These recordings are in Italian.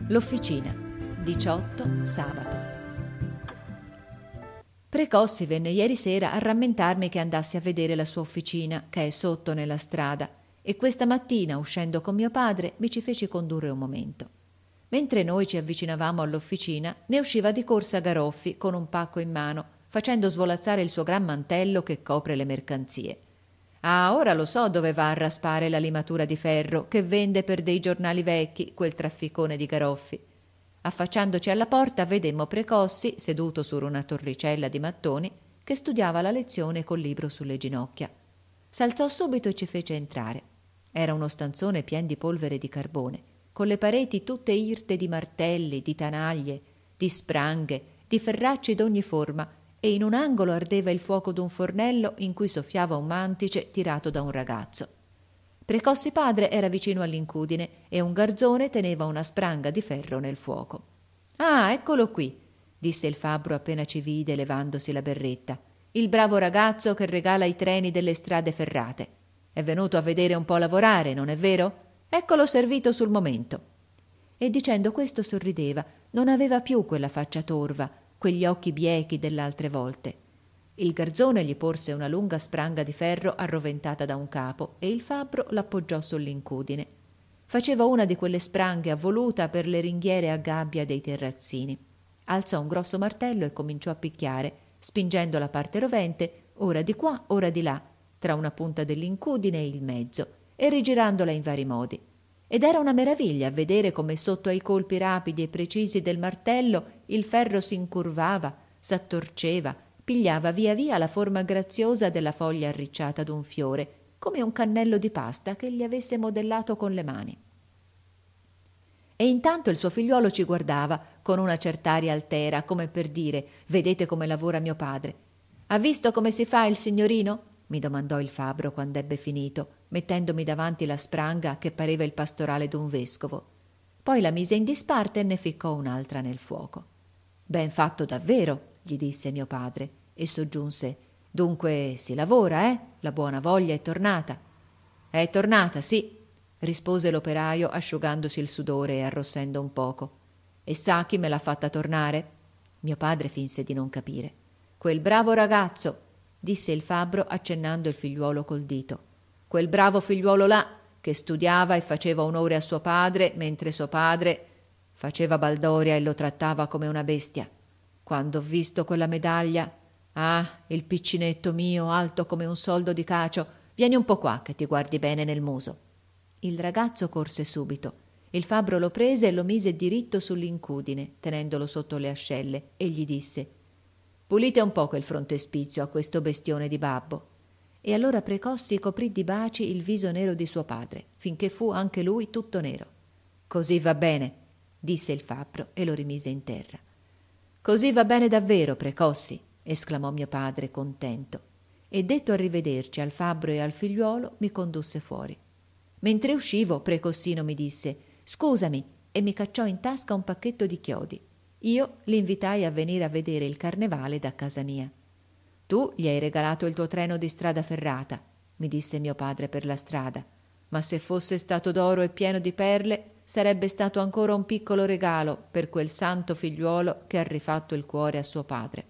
L'officina, 18 sabato. Precossi venne ieri sera a rammentarmi che andassi a vedere la sua officina, che è sotto nella strada, e questa mattina, uscendo con mio padre, mi ci feci condurre un momento. Mentre noi ci avvicinavamo all'officina, ne usciva di corsa Garoffi con un pacco in mano, facendo svolazzare il suo gran mantello che copre le mercanzie. Ah, ora lo so dove va a raspare la limatura di ferro che vende per dei giornali vecchi quel trafficone di Garoffi. Affacciandoci alla porta vedemmo Precossi, seduto su una torricella di mattoni, che studiava la lezione col libro sulle ginocchia. S'alzò subito e ci fece entrare. Era uno stanzone pien di polvere di carbone, con le pareti tutte irte di martelli, di tanaglie, di spranghe, di ferracci d'ogni forma, e in un angolo ardeva il fuoco d'un fornello in cui soffiava un mantice tirato da un ragazzo. Precossi padre era vicino all'incudine e un garzone teneva una spranga di ferro nel fuoco. «Ah, eccolo qui», disse il fabbro appena ci vide levandosi la berretta. «Il bravo ragazzo che regala i treni delle strade ferrate. È venuto a vedere un po' lavorare, non è vero? Eccolo servito sul momento». E dicendo questo sorrideva, non aveva più quella faccia torva, quegli occhi biechi delle altre volte. Il garzone gli porse una lunga spranga di ferro arroventata da un capo e il fabbro l'appoggiò sull'incudine. Faceva una di quelle spranghe avvoluta per le ringhiere a gabbia dei terrazzini. Alzò un grosso martello e cominciò a picchiare, spingendo la parte rovente, ora di qua, ora di là, tra una punta dell'incudine e il mezzo, e rigirandola in vari modi. Ed era una meraviglia vedere come sotto ai colpi rapidi e precisi del martello il ferro s'incurvava, s'attorceva, pigliava via via la forma graziosa della foglia arricciata d'un fiore, come un cannello di pasta che gli avesse modellato con le mani. E intanto il suo figliuolo ci guardava con una cert'aria altera, come per dire: «Vedete come lavora mio padre». «Ha visto come si fa il signorino?» mi domandò il fabbro quando ebbe finito, mettendomi davanti la spranga che pareva il pastorale d'un vescovo. Poi la mise in disparte e ne ficcò un'altra nel fuoco. «Ben fatto davvero», gli disse mio padre, e soggiunse: «Dunque si lavora, eh? La buona voglia è tornata». «È tornata, sì», rispose l'operaio asciugandosi il sudore e arrossendo un poco. «E sa chi me l'ha fatta tornare?» Mio padre finse di non capire. «Quel bravo ragazzo», disse il fabbro accennando il figliuolo col dito. «Quel bravo figliuolo là, che studiava e faceva onore a suo padre, mentre suo padre faceva baldoria e lo trattava come una bestia. Quando ho visto quella medaglia... Ah, il piccinetto mio, alto come un soldo di cacio, vieni un po' qua che ti guardi bene nel muso». Il ragazzo corse subito. Il fabbro lo prese e lo mise diritto sull'incudine, tenendolo sotto le ascelle, e gli disse: «Pulite un poco il frontespizio a questo bestione di babbo». E allora Precossi coprì di baci il viso nero di suo padre, finché fu anche lui tutto nero. «Così va bene», disse il fabbro e lo rimise in terra. «Così va bene davvero, Precossi», esclamò mio padre contento, e detto arrivederci al fabbro e al figliuolo mi condusse fuori. Mentre uscivo Precossino mi disse: «Scusami», e mi cacciò in tasca un pacchetto di chiodi. Io l'invitai a venire a vedere il carnevale da casa mia. «Tu gli hai regalato il tuo treno di strada ferrata», mi disse mio padre per la strada, «ma se fosse stato d'oro e pieno di perle sarebbe stato ancora un piccolo regalo per quel santo figliuolo che ha rifatto il cuore a suo padre».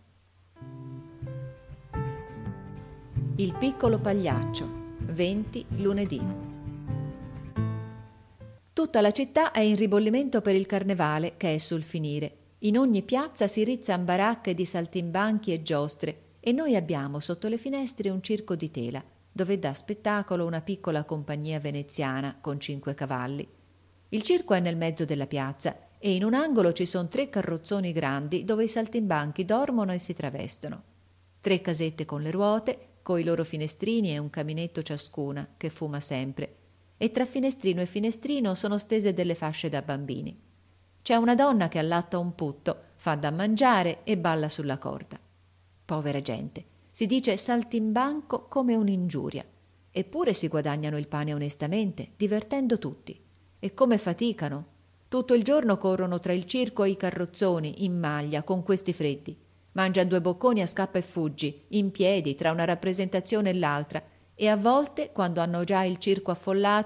Il piccolo pagliaccio, 20 lunedì. Tutta la città è in ribollimento per il carnevale che è sul finire. In ogni piazza si rizzan baracche di saltimbanchi e giostre e noi abbiamo sotto le finestre un circo di tela, dove dà spettacolo una piccola compagnia veneziana con 5 cavalli. Il circo è nel mezzo della piazza e in un angolo ci sono 3 carrozzoni grandi dove i saltimbanchi dormono e si travestono. 3 casette con le ruote, coi loro finestrini e un caminetto ciascuna che fuma sempre, e tra finestrino e finestrino sono stese delle fasce da bambini. C'è una donna che allatta un putto, fa da mangiare e balla sulla corda. Povera gente, si dice saltimbanco come un'ingiuria, eppure si guadagnano il pane onestamente, divertendo tutti. E come faticano! Tutto il giorno corrono tra il circo e i carrozzoni, in maglia, con questi freddi. Mangiano 2 bocconi a scappa e fuggi, in piedi, tra una rappresentazione e l'altra, e a volte, quando hanno già il circo affollato,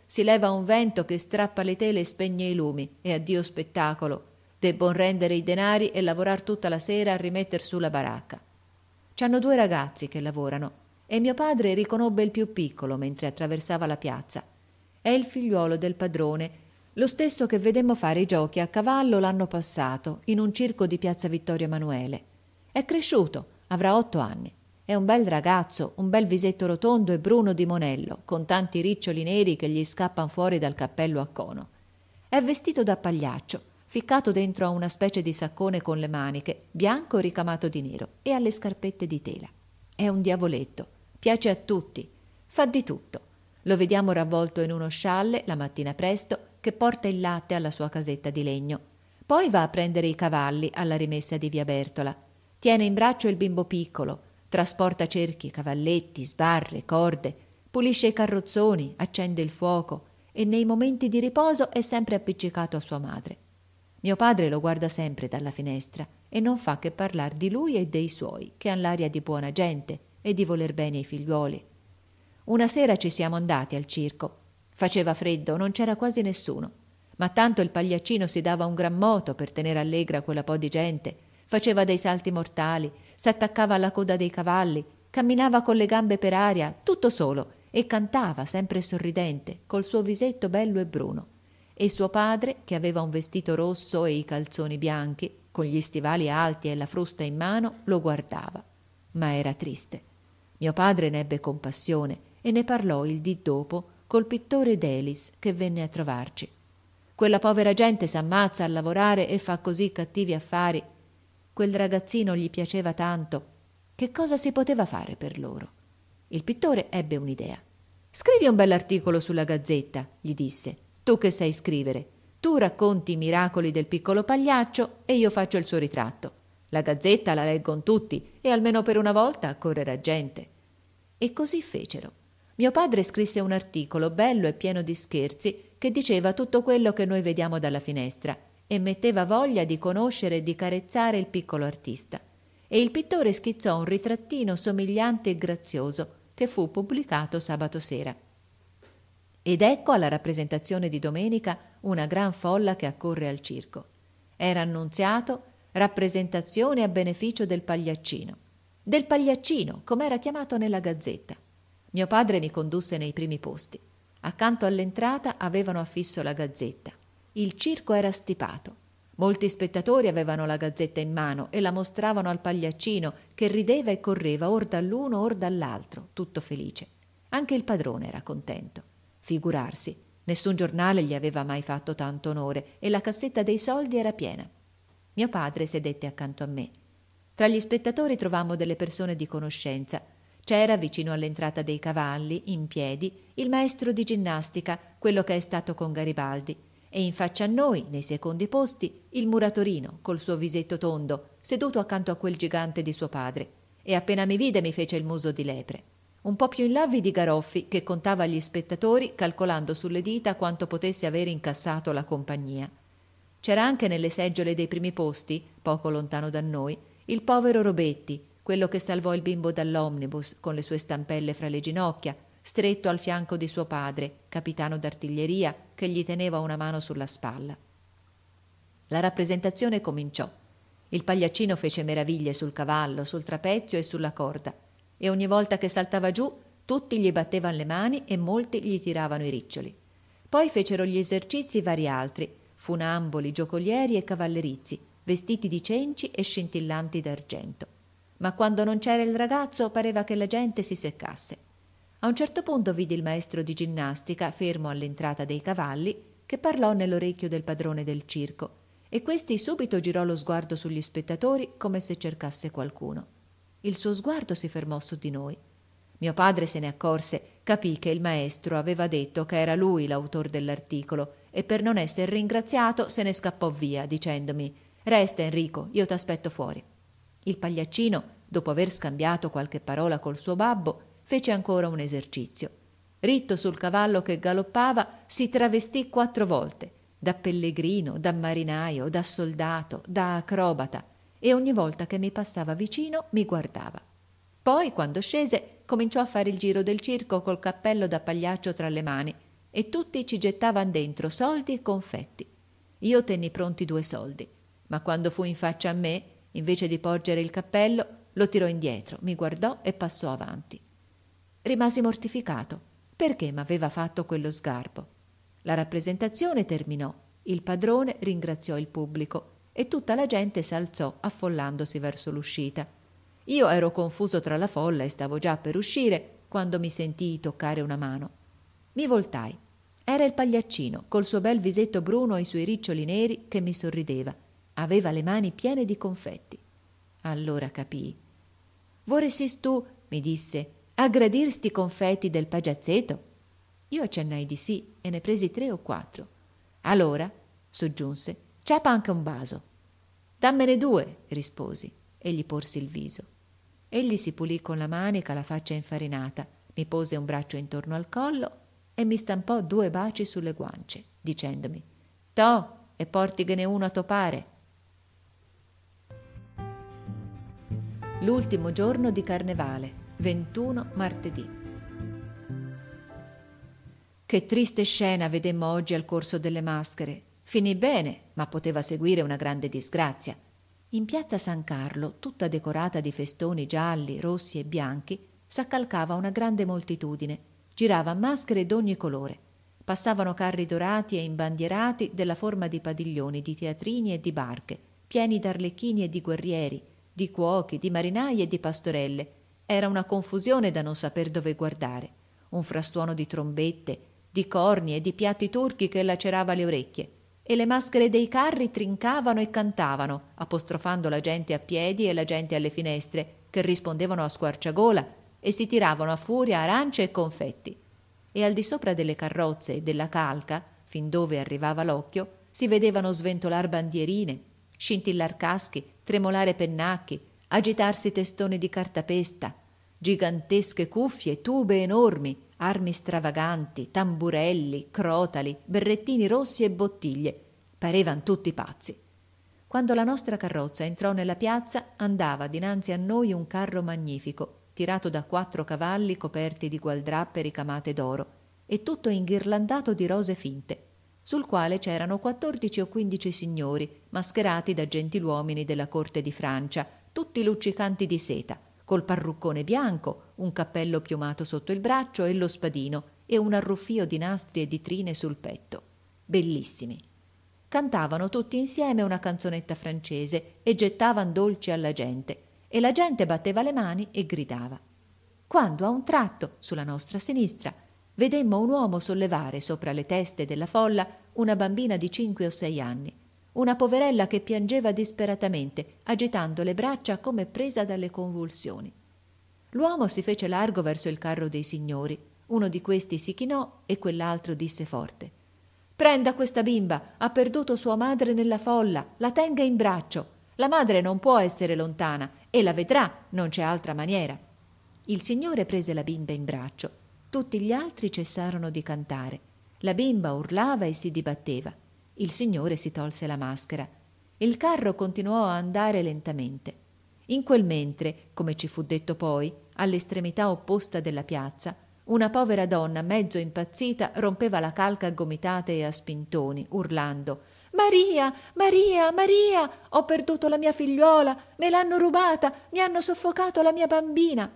si leva un vento che strappa le tele e spegne i lumi, e addio spettacolo. Debbon rendere i denari e lavorar tutta la sera a rimetter su la baracca. C'hanno 2 ragazzi che lavorano, e mio padre riconobbe il più piccolo mentre attraversava la piazza. È il figliuolo del padrone, lo stesso che vedemmo fare i giochi a cavallo l'anno passato in un circo di piazza Vittorio Emanuele. È cresciuto, avrà 8 anni. È un bel ragazzo, un bel visetto rotondo e bruno di monello, con tanti riccioli neri che gli scappan fuori dal cappello a cono. È vestito da pagliaccio, ficcato dentro a una specie di saccone con le maniche, bianco ricamato di nero, e ha le scarpette di tela. È un diavoletto, piace a tutti, fa di tutto. Lo vediamo ravvolto in uno scialle la mattina presto che porta il latte alla sua casetta di legno. Poi va a prendere i cavalli alla rimessa di via Bertola. Tiene in braccio il bimbo piccolo, trasporta cerchi, cavalletti, sbarre, corde, pulisce i carrozzoni, accende il fuoco e nei momenti di riposo è sempre appiccicato a sua madre. Mio padre lo guarda sempre dalla finestra e non fa che parlar di lui e dei suoi, che han l'aria di buona gente e di voler bene ai figliuoli. Una sera ci siamo andati al circo. Faceva freddo, non c'era quasi nessuno, ma tanto il pagliaccino si dava un gran moto per tenere allegra quella po' di gente. Faceva dei salti mortali, s'attaccava alla coda dei cavalli, camminava con le gambe per aria, tutto solo, e cantava, sempre sorridente, col suo visetto bello e bruno. E suo padre, che aveva un vestito rosso e i calzoni bianchi, con gli stivali alti e la frusta in mano, lo guardava. Ma era triste. Mio padre ne ebbe compassione e ne parlò il dì dopo col pittore Delis che venne a trovarci. Quella povera gente s'ammazza a lavorare e fa così cattivi affari. Quel ragazzino gli piaceva tanto. Che cosa si poteva fare per loro? Il pittore ebbe un'idea. «Scrivi un bell'articolo sulla Gazzetta», gli disse. «Tu che sai scrivere. Tu racconti i miracoli del piccolo pagliaccio e io faccio il suo ritratto. La Gazzetta la leggon tutti e almeno per una volta accorrerà gente». E così fecero. Mio padre scrisse un articolo bello e pieno di scherzi che diceva tutto quello che noi vediamo dalla finestra e metteva voglia di conoscere e di carezzare il piccolo artista. E il pittore schizzò un ritrattino somigliante e grazioso che fu pubblicato sabato sera. Ed ecco alla rappresentazione di domenica una gran folla che accorre al circo. Era annunziato rappresentazione a beneficio del pagliaccino. Del pagliaccino, come era chiamato nella Gazzetta. Mio padre mi condusse nei primi posti. Accanto all'entrata avevano affisso la Gazzetta. Il circo era stipato. Molti spettatori avevano la Gazzetta in mano e la mostravano al pagliaccino che rideva e correva or dall'uno or dall'altro, tutto felice. Anche il padrone era contento. Figurarsi, nessun giornale gli aveva mai fatto tanto onore e la cassetta dei soldi era piena. Mio padre sedette accanto a me. Tra gli spettatori trovammo delle persone di conoscenza. C'era, vicino all'entrata dei cavalli, in piedi, il maestro di ginnastica, quello che è stato con Garibaldi, e in faccia a noi, nei secondi posti, il muratorino, col suo visetto tondo, seduto accanto a quel gigante di suo padre, e appena mi vide mi fece il muso di lepre. Un po' più in là vidi Garoffi, che contava agli spettatori, calcolando sulle dita quanto potesse avere incassato la compagnia. C'era anche nelle seggiole dei primi posti, poco lontano da noi, il povero Robetti, quello che salvò il bimbo dall'omnibus con le sue stampelle fra le ginocchia, stretto al fianco di suo padre, capitano d'artiglieria, che gli teneva una mano sulla spalla. La rappresentazione cominciò. Il pagliaccino fece meraviglie sul cavallo, sul trapezio e sulla corda, e ogni volta che saltava giù tutti gli battevano le mani e molti gli tiravano i riccioli. Poi fecero gli esercizi vari altri, funamboli, giocolieri e cavallerizi, vestiti di cenci e scintillanti d'argento. Ma quando non c'era il ragazzo pareva che la gente si seccasse. A un certo punto vidi il maestro di ginnastica fermo all'entrata dei cavalli che parlò nell'orecchio del padrone del circo e questi subito girò lo sguardo sugli spettatori come se cercasse qualcuno. Il suo sguardo si fermò su di noi. Mio padre se ne accorse, capì che il maestro aveva detto che era lui l'autor dell'articolo e per non essere ringraziato se ne scappò via dicendomi «Resta Enrico, io t'aspetto fuori». Il pagliaccino, dopo aver scambiato qualche parola col suo babbo, fece ancora un esercizio. Ritto sul cavallo che galoppava, si travestì 4 volte, da pellegrino, da marinaio, da soldato, da acrobata, e ogni volta che mi passava vicino mi guardava. Poi, quando scese, cominciò a fare il giro del circo col cappello da pagliaccio tra le mani, e tutti ci gettavan dentro soldi e confetti. Io tenni pronti 2 soldi, ma quando fu in faccia a me, invece di porgere il cappello, lo tirò indietro, mi guardò e passò avanti. Rimasi mortificato, perché m'aveva fatto quello sgarbo. La rappresentazione terminò, il padrone ringraziò il pubblico e tutta la gente s'alzò affollandosi verso l'uscita. Io ero confuso tra la folla e stavo già per uscire quando mi sentii toccare una mano. Mi voltai. Era il pagliaccino, col suo bel visetto bruno e i suoi riccioli neri, che mi sorrideva. Aveva le mani piene di confetti. Allora capii. «Vorressis tu», mi disse, «a gradir sti confetti del pagiazzeto?» Io accennai di sì e ne presi 3 o 4. «Allora», soggiunse, «ciapa anche un vaso». «Dammene 2», risposi, e gli porsi il viso. Egli si pulì con la manica la faccia infarinata, mi pose un braccio intorno al collo e mi stampò 2 baci sulle guance, dicendomi: «To, e portighene uno a topare». L'ultimo giorno di Carnevale, 21 martedì. Che triste scena vedemmo oggi al corso delle maschere. Finì bene, ma poteva seguire una grande disgrazia. In piazza San Carlo, tutta decorata di festoni gialli, rossi e bianchi, s'accalcava una grande moltitudine. Girava maschere d'ogni colore. Passavano carri dorati e imbandierati della forma di padiglioni, di teatrini e di barche, pieni d'arlecchini e di guerrieri, di cuochi, di marinai e di pastorelle. Era una confusione da non saper dove guardare. Un frastuono di trombette, di corni e di piatti turchi che lacerava le orecchie. E le maschere dei carri trincavano e cantavano, apostrofando la gente a piedi e la gente alle finestre, che rispondevano a squarciagola e si tiravano a furia arance e confetti. E al di sopra delle carrozze e della calca, fin dove arrivava l'occhio, si vedevano sventolar bandierine, scintillar caschi, tremolare pennacchi, agitarsi testoni di cartapesta, gigantesche cuffie, tube enormi, armi stravaganti, tamburelli, crotali, berrettini rossi e bottiglie. Parevan tutti pazzi. Quando la nostra carrozza entrò nella piazza, andava dinanzi a noi un carro magnifico, tirato da 4 cavalli coperti di gualdrappe ricamate d'oro, e tutto inghirlandato di rose finte, sul quale c'erano 14 o 15 signori, mascherati da gentiluomini della corte di Francia, tutti luccicanti di seta, col parruccone bianco, un cappello piumato sotto il braccio e lo spadino, e un arruffio di nastri e di trine sul petto. Bellissimi. Cantavano tutti insieme una canzonetta francese e gettavan dolci alla gente, e la gente batteva le mani e gridava. Quando a un tratto, sulla nostra sinistra, vedemmo un uomo sollevare sopra le teste della folla una bambina di 5 o 6 anni, una poverella che piangeva disperatamente, agitando le braccia come presa dalle convulsioni. L'uomo si fece largo verso il carro dei signori. Uno di questi si chinò e quell'altro disse forte: «Prenda questa bimba, ha perduto sua madre nella folla, la tenga in braccio. La madre non può essere lontana e la vedrà, non c'è altra maniera». Il signore prese la bimba in braccio. Tutti gli altri cessarono di cantare. La bimba urlava e si dibatteva. Il signore si tolse la maschera. Il carro continuò a andare lentamente. In quel mentre, come ci fu detto poi, all'estremità opposta della piazza, una povera donna mezzo impazzita rompeva la calca a gomitate e a spintoni, urlando: «Maria, Maria, Maria! Ho perduto la mia figliuola! Me l'hanno rubata! Mi hanno soffocato la mia bambina!»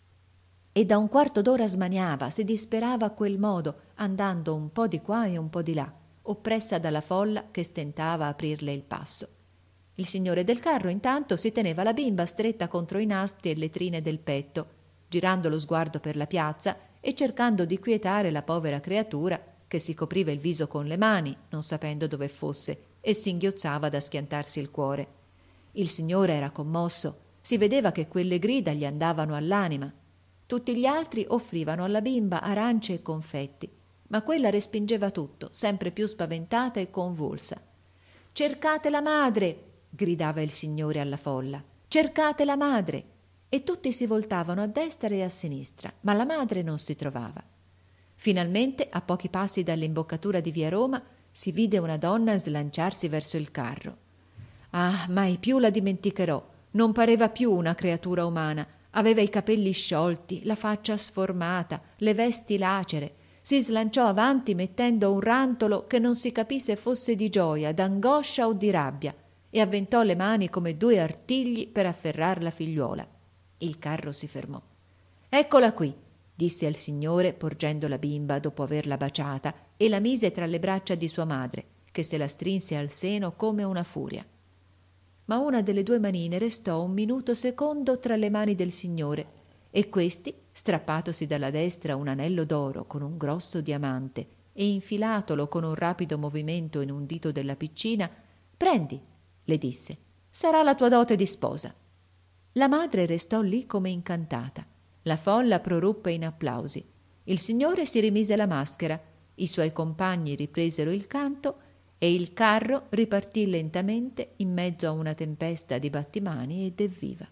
E da un quarto d'ora smaniava, si disperava a quel modo, andando un po' di qua e un po' di là, oppressa dalla folla che stentava a aprirle il passo. Il signore del carro intanto si teneva la bimba stretta contro i nastri e le trine del petto, girando lo sguardo per la piazza e cercando di quietare la povera creatura che si copriva il viso con le mani, non sapendo dove fosse, e singhiozzava da schiantarsi il cuore. Il signore era commosso, si vedeva che quelle grida gli andavano all'anima. Tutti gli altri offrivano alla bimba arance e confetti, ma quella respingeva tutto, sempre più spaventata e convulsa. «Cercate la madre!» gridava il signore alla folla. «Cercate la madre!» E tutti si voltavano a destra e a sinistra, ma la madre non si trovava. Finalmente, a pochi passi dall'imboccatura di via Roma, si vide una donna slanciarsi verso il carro. Ah, mai più la dimenticherò. Non pareva più una creatura umana. Aveva i capelli sciolti, la faccia sformata, le vesti lacere. Si slanciò avanti mettendo un rantolo che non si capì se fosse di gioia, d'angoscia o di rabbia, e avventò le mani come due artigli per afferrar la figliuola. Il carro si fermò. «Eccola qui», disse al signore, porgendo la bimba dopo averla baciata, e la mise tra le braccia di sua madre, che se la strinse al seno come una furia. Ma una delle due manine restò un minuto secondo tra le mani del signore, e questi, strappatosi dalla destra un anello d'oro con un grosso diamante e infilatolo con un rapido movimento in un dito della piccina, «Prendi», le disse, «sarà la tua dote di sposa». La madre restò lì come incantata. La folla proruppe in applausi. Il signore si rimise la maschera, i suoi compagni ripresero il canto e il carro ripartì lentamente in mezzo a una tempesta di battimani ed evviva.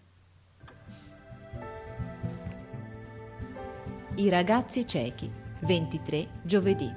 I ragazzi ciechi, 23 giovedì.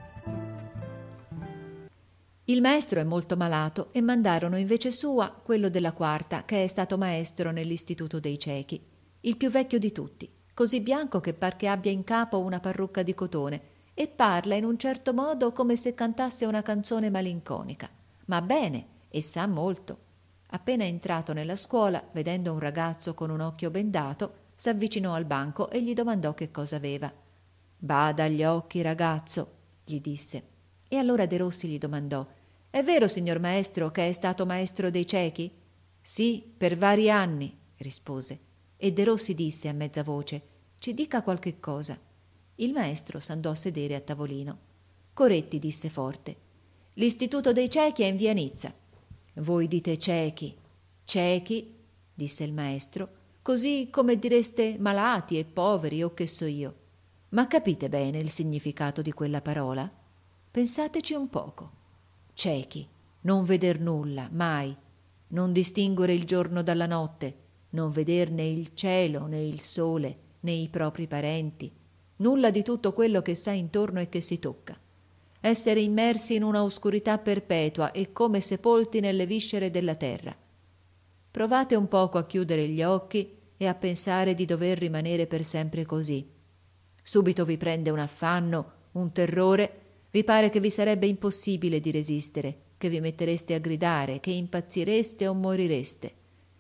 Il maestro è molto malato e mandarono in vece sua quello della quarta, che è stato maestro nell'istituto dei ciechi, il più vecchio di tutti, così bianco che par che abbia in capo una parrucca di cotone e parla in un certo modo come se cantasse una canzone malinconica, ma bene e sa molto. Appena entrato nella scuola, vedendo un ragazzo con un occhio bendato, s'avvicinò al banco e gli domandò che cosa aveva. «Bada agli occhi, ragazzo», gli disse. E allora Derossi gli domandò: «È vero, signor maestro, che è stato maestro dei ciechi?» «Sì, per vari anni», rispose. E Derossi disse a mezza voce: «Ci dica qualche cosa». Il maestro s'andò a sedere a tavolino. Coretti disse forte: «L'istituto dei ciechi è in via Nizza». «Voi dite ciechi». «Ciechi», disse il maestro, «così come direste malati e poveri o che so io. Ma capite bene il significato di quella parola? Pensateci un poco. Ciechi, non veder nulla, mai, non distinguere il giorno dalla notte, non veder né il cielo né il sole né i propri parenti, nulla di tutto quello che sta intorno e che si tocca. Essere immersi in una oscurità perpetua e come sepolti nelle viscere della terra. Provate un poco a chiudere gli occhi e a pensare di dover rimanere per sempre così. Subito vi prende un affanno, un terrore, vi pare che vi sarebbe impossibile di resistere, che vi mettereste a gridare, che impazzireste o morireste.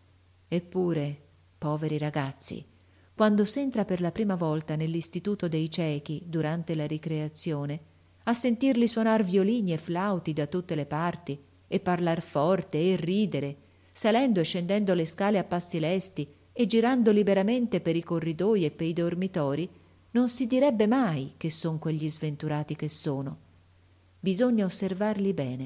Eppure, poveri ragazzi, quando s'entra per la prima volta nell'istituto dei ciechi durante la ricreazione, a sentirli suonar violini e flauti da tutte le parti e parlar forte e ridere, salendo e scendendo le scale a passi lesti e girando liberamente per i corridoi e per i dormitori, non si direbbe mai che son quegli sventurati che sono. Bisogna osservarli bene.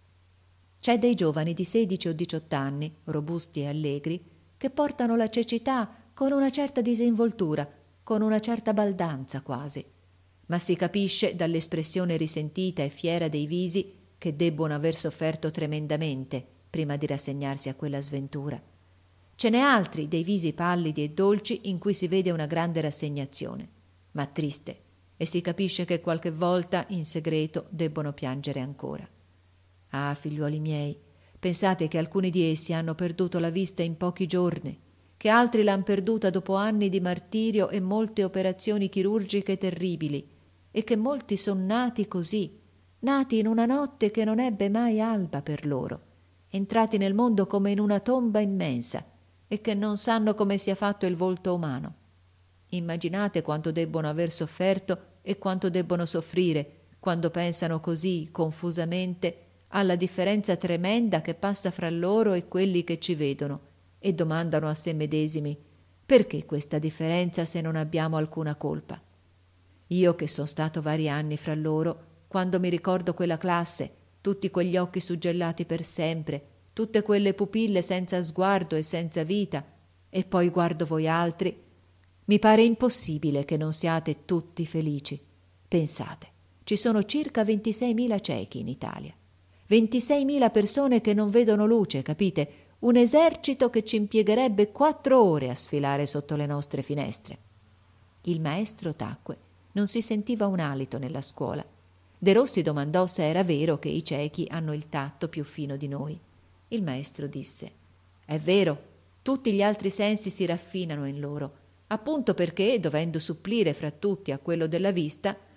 C'è dei giovani di 16 o 18 anni, robusti e allegri, che portano la cecità con una certa disinvoltura, con una certa baldanza quasi. Ma si capisce dall'espressione risentita e fiera dei visi che debbono aver sofferto tremendamente prima di rassegnarsi a quella sventura. Ce n'è altri dei visi pallidi e dolci in cui si vede una grande rassegnazione, ma triste, e si capisce che qualche volta in segreto debbono piangere ancora. Ah, figliuoli miei, pensate che alcuni di essi hanno perduto la vista in pochi giorni, che altri l'han perduta dopo anni di martirio e molte operazioni chirurgiche terribili, e che molti son nati così, nati in una notte che non ebbe mai alba per loro, entrati nel mondo come in una tomba immensa, e che non sanno come sia fatto il volto umano. Immaginate quanto debbono aver sofferto e quanto debbono soffrire quando pensano così confusamente alla differenza tremenda che passa fra loro e quelli che ci vedono, e domandano a sé medesimi: perché questa differenza se non abbiamo alcuna colpa? Io che son stato vari anni fra loro, quando mi ricordo quella classe, tutti quegli occhi suggellati per sempre, tutte quelle pupille senza sguardo e senza vita, e poi guardo voi altri, mi pare impossibile che non siate tutti felici. Pensate, ci sono circa 26.000 ciechi in Italia, 26.000 persone che non vedono luce, capite? Un esercito che ci impiegherebbe 4 ore a sfilare sotto le nostre finestre. Il maestro tacque, non si sentiva un alito nella scuola. Derossi domandò se era vero che i ciechi hanno il tatto più fino di noi. Il maestro disse: «È vero, tutti gli altri sensi si raffinano in loro, appunto perché, dovendo supplire fra tutti a quello della vista,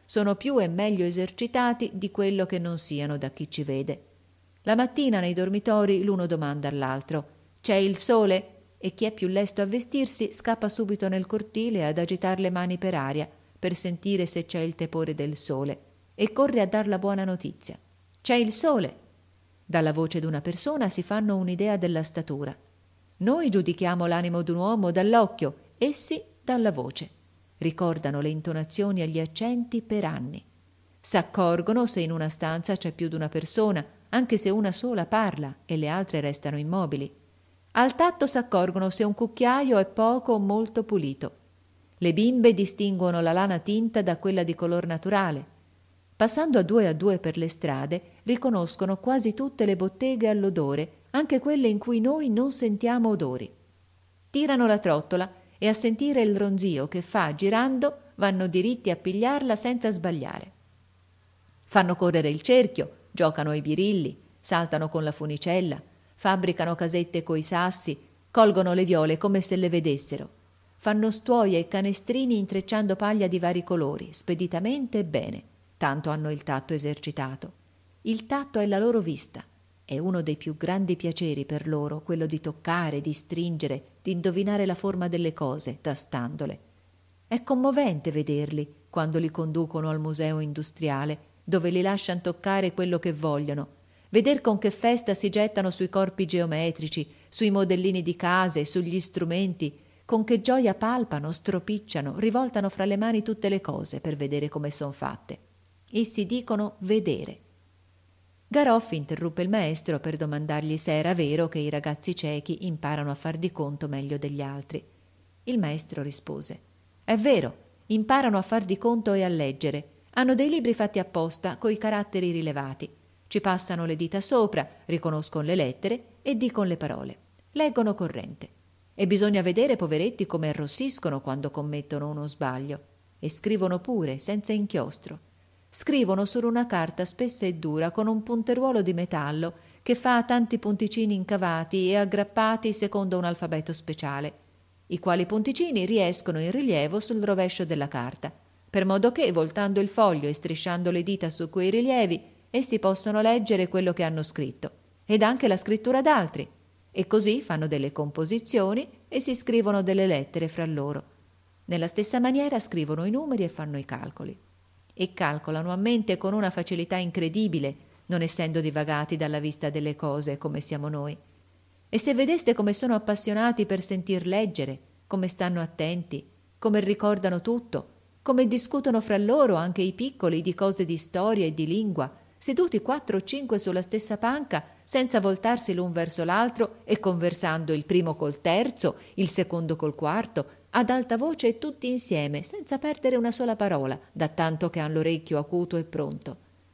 sono più e meglio esercitati di quello che non siano da chi ci vede. La mattina nei dormitori l'uno domanda all'altro: «C'è il sole?» E chi è più lesto a vestirsi scappa subito nel cortile ad agitar le mani per aria per sentire se c'è il tepore del sole e corre a dar la buona notizia. «C'è il sole!» Dalla voce d'una persona si fanno un'idea della statura. Noi giudichiamo l'animo d'un uomo dall'occhio, essi dalla voce. Ricordano le intonazioni e gli accenti per anni. S'accorgono se in una stanza c'è più d'una persona, anche se una sola parla e le altre restano immobili. Al tatto s'accorgono se un cucchiaio è poco o molto pulito. Le bimbe distinguono la lana tinta da quella di color naturale. Passando a due per le strade, riconoscono quasi tutte le botteghe all'odore, anche quelle in cui noi non sentiamo odori. Tirano la trottola e a sentire il ronzio che fa girando vanno diritti a pigliarla senza sbagliare. Fanno correre il cerchio, giocano ai birilli, saltano con la funicella, fabbricano casette coi sassi, colgono le viole come se le vedessero. Fanno stuoie e canestrini intrecciando paglia di vari colori, speditamente e bene, tanto hanno il tatto esercitato. Il tatto è la loro vista. È uno dei più grandi piaceri per loro, quello di toccare, di stringere, di indovinare la forma delle cose, tastandole. È commovente vederli quando li conducono al museo industriale, dove li lasciano toccare quello che vogliono, veder con che festa si gettano sui corpi geometrici, sui modellini di case, sugli strumenti, con che gioia palpano, stropicciano, rivoltano fra le mani tutte le cose per vedere come son fatte. Essi dicono vedere. Garoffi interruppe il maestro per domandargli se era vero che i ragazzi ciechi imparano a far di conto meglio degli altri. Il maestro rispose: «È vero, imparano a far di conto e a leggere. Hanno dei libri fatti apposta coi caratteri rilevati. Ci passano le dita sopra, riconoscono le lettere e dicono le parole. Leggono corrente. E bisogna vedere, poveretti, come arrossiscono quando commettono uno sbaglio. E scrivono pure, senza inchiostro. Scrivono su una carta spessa e dura con un punteruolo di metallo che fa tanti punticini incavati e aggrappati secondo un alfabeto speciale, i quali punticini riescono in rilievo sul rovescio della carta, per modo che, voltando il foglio e strisciando le dita su quei rilievi, essi possono leggere quello che hanno scritto, ed anche la scrittura d'altri, e così fanno delle composizioni e si scrivono delle lettere fra loro. Nella stessa maniera scrivono i numeri e fanno i calcoli. E calcolano a mente con una facilità incredibile, non essendo divagati dalla vista delle cose come siamo noi. E se vedeste come sono appassionati per sentir leggere, come stanno attenti, come ricordano tutto, come discutono fra loro anche i piccoli di cose di storia e di lingua, seduti 4 o 5 sulla stessa panca, senza voltarsi l'un verso l'altro e conversando il primo col terzo, il secondo col quarto, ad alta voce e tutti insieme, senza perdere una sola parola, da tanto che han l'orecchio acuto e pronto.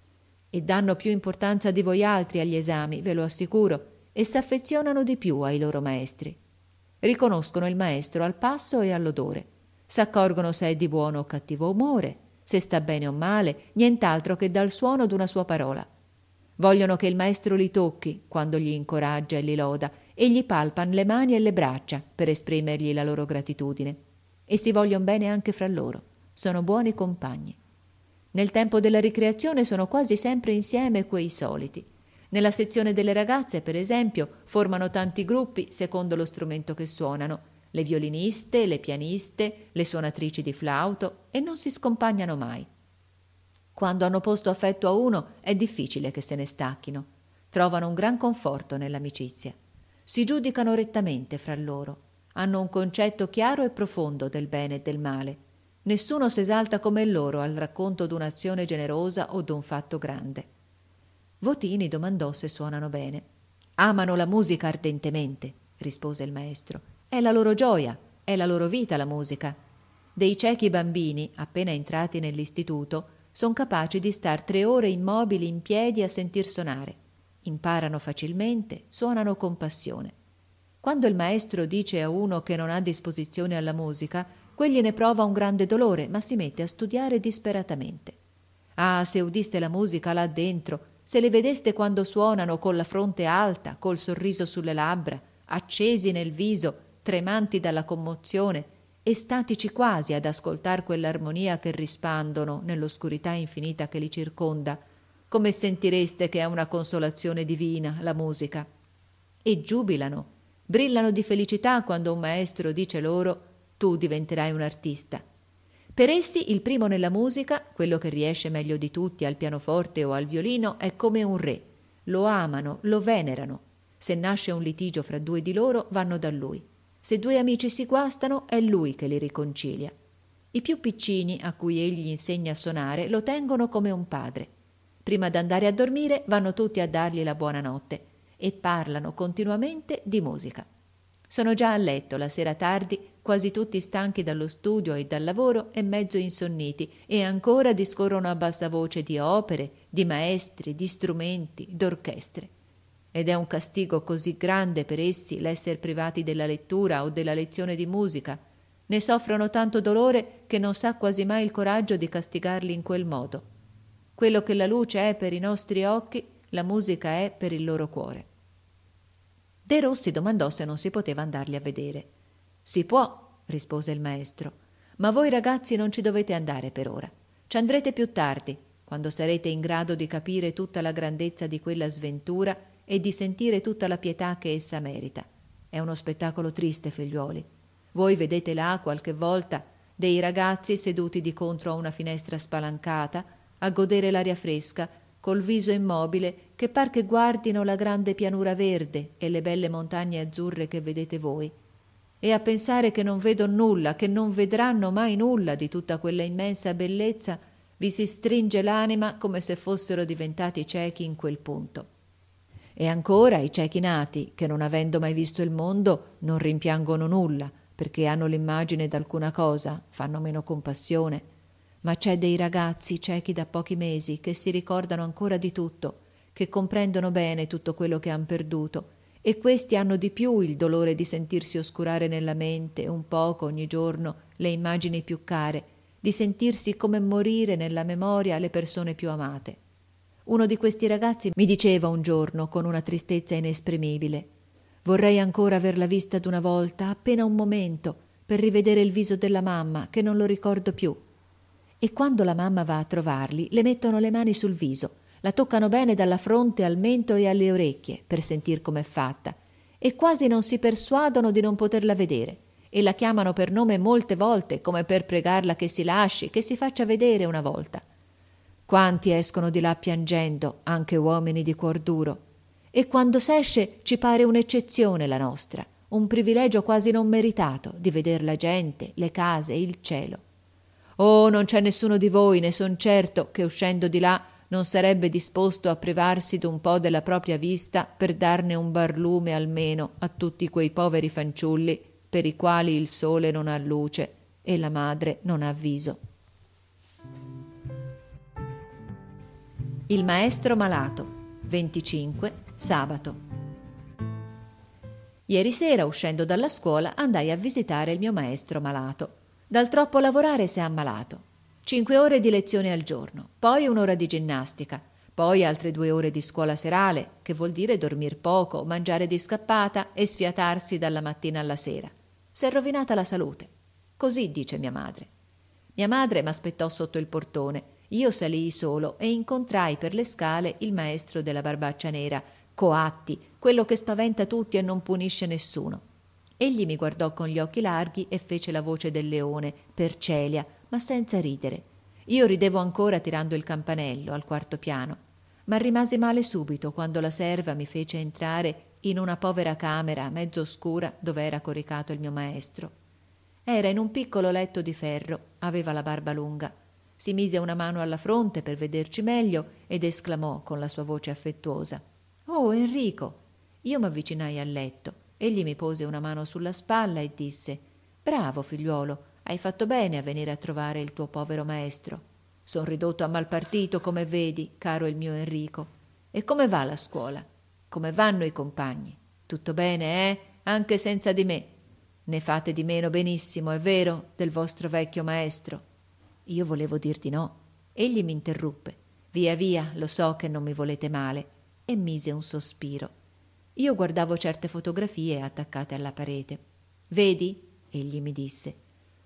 E danno più importanza di voi altri agli esami, ve lo assicuro, e s'affezionano di più ai loro maestri. Riconoscono il maestro al passo e all'odore. S'accorgono se è di buono o cattivo umore, se sta bene o male, nient'altro che dal suono d'una sua parola. Vogliono che il maestro li tocchi quando gli incoraggia e li loda, e gli palpan le mani e le braccia per esprimergli la loro gratitudine. E si voglion bene anche fra loro. Sono buoni compagni. Nel tempo della ricreazione sono quasi sempre insieme quei soliti. Nella sezione delle ragazze, per esempio, formano tanti gruppi secondo lo strumento che suonano, le violiniste, le pianiste, le suonatrici di flauto, e non si scompagnano mai. Quando hanno posto affetto a uno è difficile che se ne stacchino. Trovano un gran conforto nell'amicizia. Si giudicano rettamente fra loro. Hanno un concetto chiaro e profondo del bene e del male. Nessuno s'esalta come loro al racconto d'un'azione generosa o d'un fatto grande. Votini domandò se suonano bene. Amano la musica ardentemente, rispose il maestro. È la loro gioia, è la loro vita la musica. Dei ciechi bambini, appena entrati nell'istituto, son capaci di star 3 ore immobili in piedi a sentir suonare. Imparano facilmente, suonano con passione. Quando il maestro dice a uno che non ha disposizione alla musica, quegli ne prova un grande dolore, ma si mette a studiare disperatamente. Ah, se udiste la musica là dentro, se le vedeste quando suonano con la fronte alta, col sorriso sulle labbra, accesi nel viso, tremanti dalla commozione, estatici quasi ad ascoltar quell'armonia che rispandono nell'oscurità infinita che li circonda, come sentireste che è una consolazione divina la musica. E giubilano, brillano di felicità quando un maestro dice loro: tu diventerai un artista. Per essi il primo nella musica, quello che riesce meglio di tutti al pianoforte o al violino, è come un re. Lo amano, lo venerano. Se nasce un litigio fra due di loro, vanno da lui. Se due amici si guastano, è lui che li riconcilia. I più piccini, a cui egli insegna a suonare, lo tengono come un padre. Prima d'andare a dormire vanno tutti a dargli la buonanotte e parlano continuamente di musica. Sono già a letto la sera tardi, quasi tutti stanchi dallo studio e dal lavoro e mezzo insonniti, e ancora discorrono a bassa voce di opere, di maestri, di strumenti, d'orchestre. Ed è un castigo così grande per essi l'esser privati della lettura o della lezione di musica. Ne soffrono tanto dolore che non sa quasi mai il coraggio di castigarli in quel modo. Quello che la luce è per i nostri occhi, la musica è per il loro cuore. De Rossi domandò se non si poteva andarli a vedere. Si può, rispose il maestro, ma voi ragazzi non ci dovete andare per ora. Ci andrete più tardi, quando sarete in grado di capire tutta la grandezza di quella sventura e di sentire tutta la pietà che essa merita. È uno spettacolo triste, figliuoli. Voi vedete là qualche volta dei ragazzi seduti di contro a una finestra spalancata, a godere l'aria fresca, col viso immobile, che par che guardino la grande pianura verde e le belle montagne azzurre che vedete voi, e a pensare che non vedono nulla, che non vedranno mai nulla di tutta quella immensa bellezza, vi si stringe l'anima come se fossero diventati ciechi in quel punto. E ancora i ciechi nati, che non avendo mai visto il mondo, non rimpiangono nulla, perché hanno l'immagine d'alcuna cosa, fanno meno compassione. Ma c'è dei ragazzi ciechi da pochi mesi che si ricordano ancora di tutto, che comprendono bene tutto quello che han perduto, e questi hanno di più il dolore di sentirsi oscurare nella mente un poco ogni giorno le immagini più care, di sentirsi come morire nella memoria le persone più amate. Uno di questi ragazzi mi diceva un giorno con una tristezza inesprimibile: vorrei ancora averla vista d'una volta, appena un momento, per rivedere il viso della mamma, che non lo ricordo più. E quando la mamma va a trovarli, le mettono le mani sul viso, la toccano bene dalla fronte al mento e alle orecchie per sentir com'è fatta, e quasi non si persuadono di non poterla vedere, e la chiamano per nome molte volte, come per pregarla che si lasci, che si faccia vedere una volta. Quanti escono di là piangendo, anche uomini di cuor duro, e quando s'esce ci pare un'eccezione la nostra, un privilegio quasi non meritato di veder la gente, le case, il cielo. Oh, non c'è nessuno di voi, ne son certo, che uscendo di là non sarebbe disposto a privarsi d'un po' della propria vista per darne un barlume almeno a tutti quei poveri fanciulli per i quali il sole non ha luce e la madre non ha viso. Il maestro malato, 25, sabato. Ieri sera, uscendo dalla scuola, andai a visitare il mio maestro malato. Dal troppo lavorare s'è ammalato. 5 ore di lezione al giorno, poi 1 ora di ginnastica, poi altre 2 ore di scuola serale, che vuol dire dormir poco, mangiare di scappata e sfiatarsi dalla mattina alla sera. S'è rovinata la salute. Così dice mia madre. Mia madre m'aspettò sotto il portone. Io salii solo e incontrai per le scale il maestro della barbaccia nera, Coatti, quello che spaventa tutti e non punisce nessuno. Egli mi guardò con gli occhi larghi e fece la voce del leone, per Celia, ma senza ridere. Io ridevo ancora tirando il campanello al 4° piano, ma rimasi male subito quando la serva mi fece entrare in una povera camera mezzo oscura dove era coricato il mio maestro. Era in un piccolo letto di ferro, aveva la barba lunga. Si mise una mano alla fronte per vederci meglio ed esclamò con la sua voce affettuosa: «Oh, Enrico!» Io m'avvicinai al letto. Egli mi pose una mano sulla spalla e disse: «Bravo, figliuolo, hai fatto bene a venire a trovare il tuo povero maestro. Son ridotto a mal partito, come vedi, caro il mio Enrico. E come va la scuola? Come vanno i compagni? Tutto bene, eh? Anche senza di me. Ne fate di meno benissimo, è vero, del vostro vecchio maestro?» Io volevo dir di no. Egli mi interruppe: «Via, via, lo so che non mi volete male», e mise un sospiro. Io guardavo certe fotografie attaccate alla parete. «Vedi?» egli mi disse.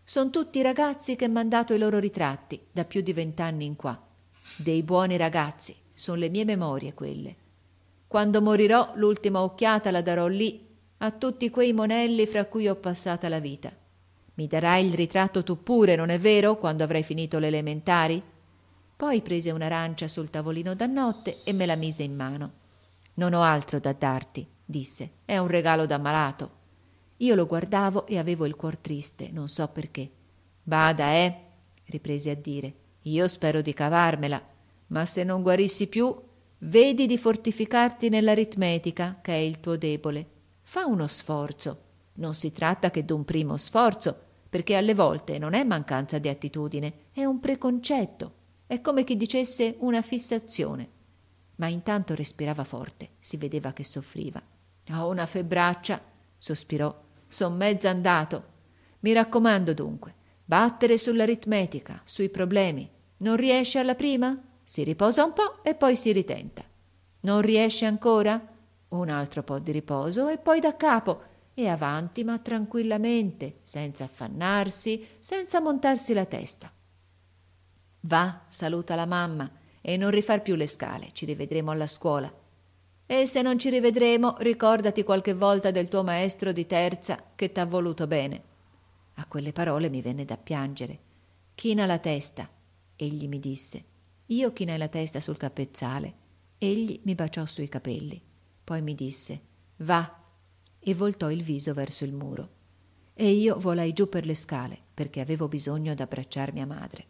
Son tutti ragazzi che m'han dato i loro ritratti da più di 20 anni in qua. Dei buoni ragazzi, son le mie memorie quelle. Quando morirò l'ultima occhiata la darò lì a tutti quei monelli fra cui ho passata la vita. Mi darai il ritratto tu pure, non è vero, quando avrai finito le elementari? Poi prese un'arancia sul tavolino da notte e me la mise in mano. Non ho altro da darti, disse, è un regalo da malato. Io lo guardavo e avevo il cuor triste, non so perché. Bada, riprese a dire, io spero di cavarmela, ma se non guarissi più, vedi di fortificarti nell'aritmetica, che è il tuo debole. Fa uno sforzo. Non si tratta che d'un primo sforzo, perché alle volte non è mancanza di attitudine, è un preconcetto, è come chi dicesse una fissazione. Ma intanto respirava forte, si vedeva che soffriva. Ho una febbraccia, sospirò, son mezzo andato. Mi raccomando dunque, battere sull'aritmetica, sui problemi. Non riesce alla prima? Si riposa un po' e poi si ritenta. Non riesce ancora? Un altro po' di riposo e poi da capo, e avanti ma tranquillamente, senza affannarsi, senza montarsi la testa. Va, saluta la mamma e non rifar più le scale, ci rivedremo alla scuola. E se non ci rivedremo, ricordati qualche volta del tuo maestro di terza che t'ha voluto bene. A quelle parole mi venne da piangere. China la testa, egli mi disse. Io chinai la testa sul capezzale. Egli mi baciò sui capelli. Poi mi disse, va, e voltò il viso verso il muro. E io volai giù per le scale, perché avevo bisogno d'abbracciar mia madre.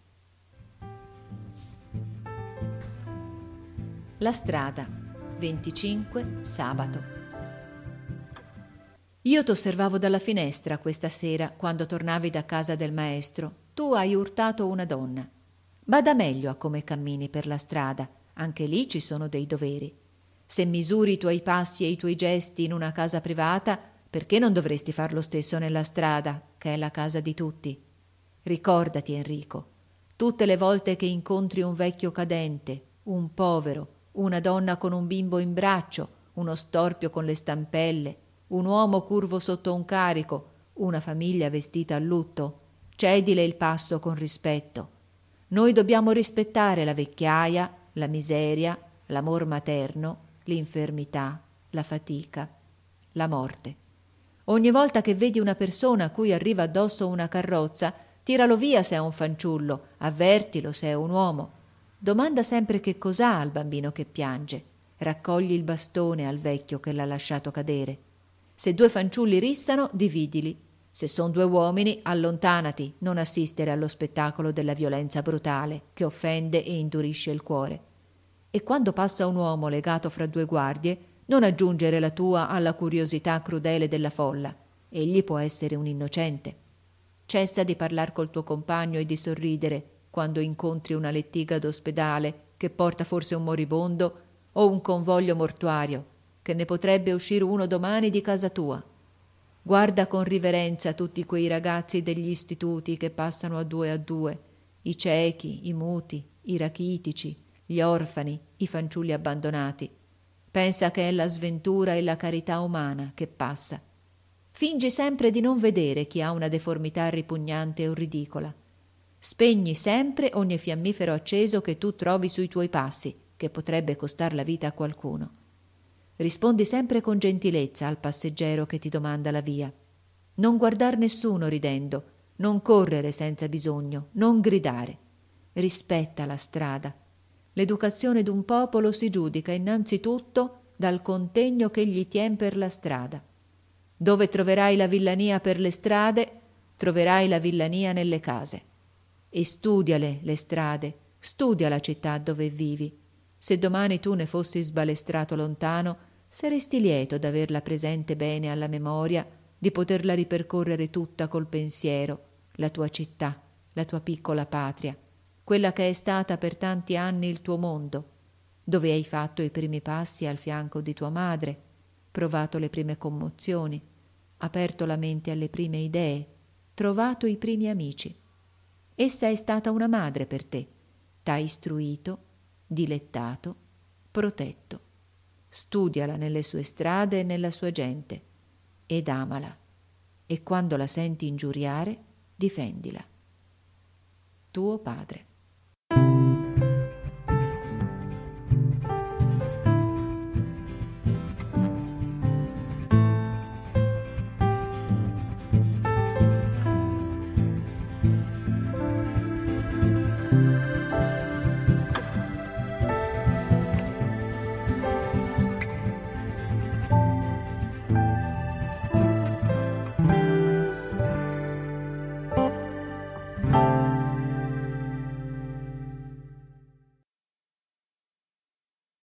La strada, 25 sabato. Io t'osservavo dalla finestra questa sera quando tornavi da casa del maestro. Tu hai urtato una donna. Bada meglio a come cammini per la strada, anche lì ci sono dei doveri. Se misuri i tuoi passi e i tuoi gesti in una casa privata, perché non dovresti far lo stesso nella strada, che è la casa di tutti? Ricordati, Enrico, tutte le volte che incontri un vecchio cadente, un povero, una donna con un bimbo in braccio, uno storpio con le stampelle, un uomo curvo sotto un carico, una famiglia vestita a lutto, cedile il passo con rispetto. Noi dobbiamo rispettare la vecchiaia, la miseria, l'amor materno, l'infermità, la fatica, la morte. Ogni volta che vedi una persona a cui arriva addosso una carrozza, tiralo via se è un fanciullo, avvertilo se è un uomo. Domanda sempre che cos'ha al bambino che piange. Raccogli il bastone al vecchio che l'ha lasciato cadere. Se 2 fanciulli rissano, dividili. Se son 2 uomini, allontanati, non assistere allo spettacolo della violenza brutale che offende e indurisce il cuore. E quando passa un uomo legato fra 2 guardie, non aggiungere la tua alla curiosità crudele della folla. Egli può essere un innocente. Cessa di parlar col tuo compagno e di sorridere quando incontri una lettiga d'ospedale che porta forse un moribondo o un convoglio mortuario, che ne potrebbe uscire uno domani di casa tua. Guarda con riverenza tutti quei ragazzi degli istituti che passano a 2, i ciechi, i muti, i rachitici, gli orfani, i fanciulli abbandonati. Pensa che è la sventura e la carità umana che passa. Fingi sempre di non vedere chi ha una deformità ripugnante o ridicola. Spegni sempre ogni fiammifero acceso che tu trovi sui tuoi passi, che potrebbe costar la vita a qualcuno. Rispondi sempre con gentilezza al passeggero che ti domanda la via. Non guardar nessuno ridendo, non correre senza bisogno, non gridare. Rispetta la strada. L'educazione d'un popolo si giudica innanzitutto dal contegno che gli tien per la strada. Dove troverai la villania per le strade, troverai la villania nelle case. E studiale le strade, studia la città dove vivi. Se domani tu ne fossi sbalestrato lontano, saresti lieto d'averla presente bene alla memoria, di poterla ripercorrere tutta col pensiero, la tua città, la tua piccola patria, quella che è stata per tanti anni il tuo mondo, dove hai fatto i primi passi al fianco di tua madre, provato le prime commozioni, aperto la mente alle prime idee, trovato i primi amici. Essa è stata una madre per te, t'ha istruito, dilettato, protetto. Studiala nelle sue strade e nella sua gente ed amala. E quando la senti ingiuriare, difendila. Tuo padre.